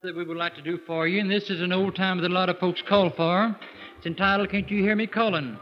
That we would like to do for you, and this is an old time that a lot of folks call for. It's entitled, Can't You Hear Me Calling?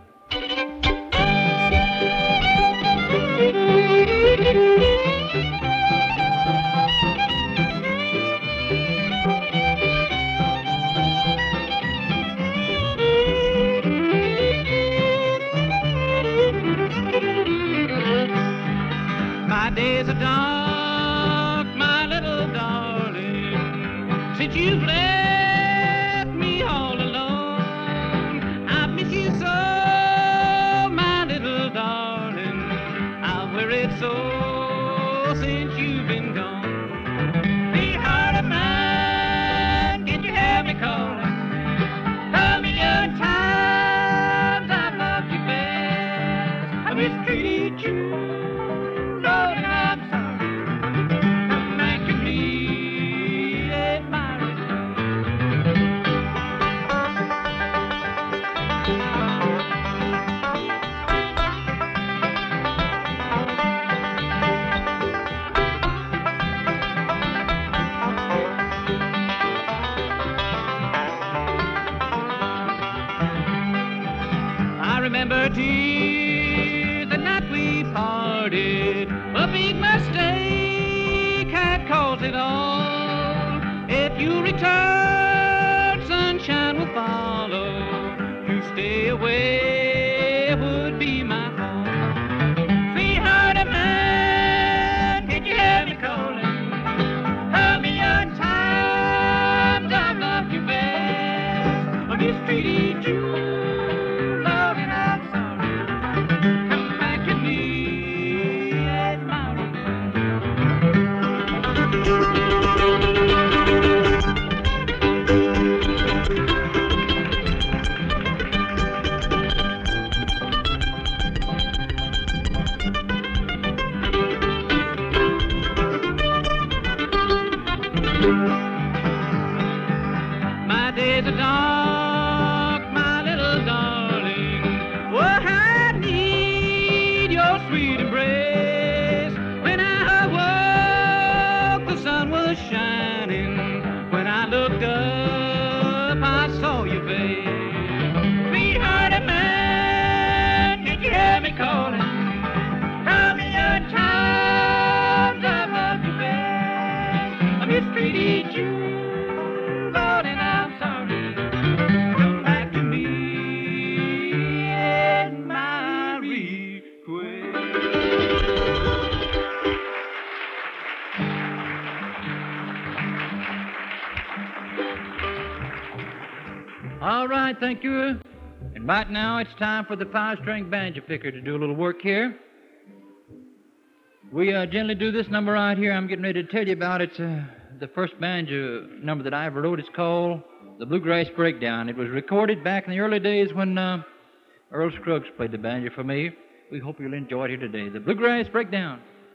My days are dark, my little darling, since you've left me all alone. I miss you so, my little darling, I've worried so since you've been gone. Sweetheart of mine, can't you hear me calling? A million times I've loved you best. I mistreated you, Lord, and I'm sorry. Come back to me and my I remember, dear, the night we parted. A big mistake had caused it all. If you return, sunshine will follow. You stay away would be my home. Sweetheart of mine, can't you hear me calling? A million times I've loved you best. I mistreated you, Lord, and I'm sorry. Come back to me and my My days are dark, my little darling. Oh, I need your sweet embrace. When I awoke, the sun was shining. When I looked up, I saw your face. Sweetheart of mine, can't you hear me calling? A million times I've loved you best. I mistreated you, Lord, and I'm sorry. Come back to me and my request. All right, thank you. And right now it's time for the five-string banjo picker to do a little work here. We generally do this number right here I'm getting ready to tell you about. It's the first banjo number that I ever wrote. It's called The Bluegrass Breakdown. It was recorded back in the early days when Earl Scruggs played the banjo for me. We hope you'll enjoy it here today. The Bluegrass Breakdown.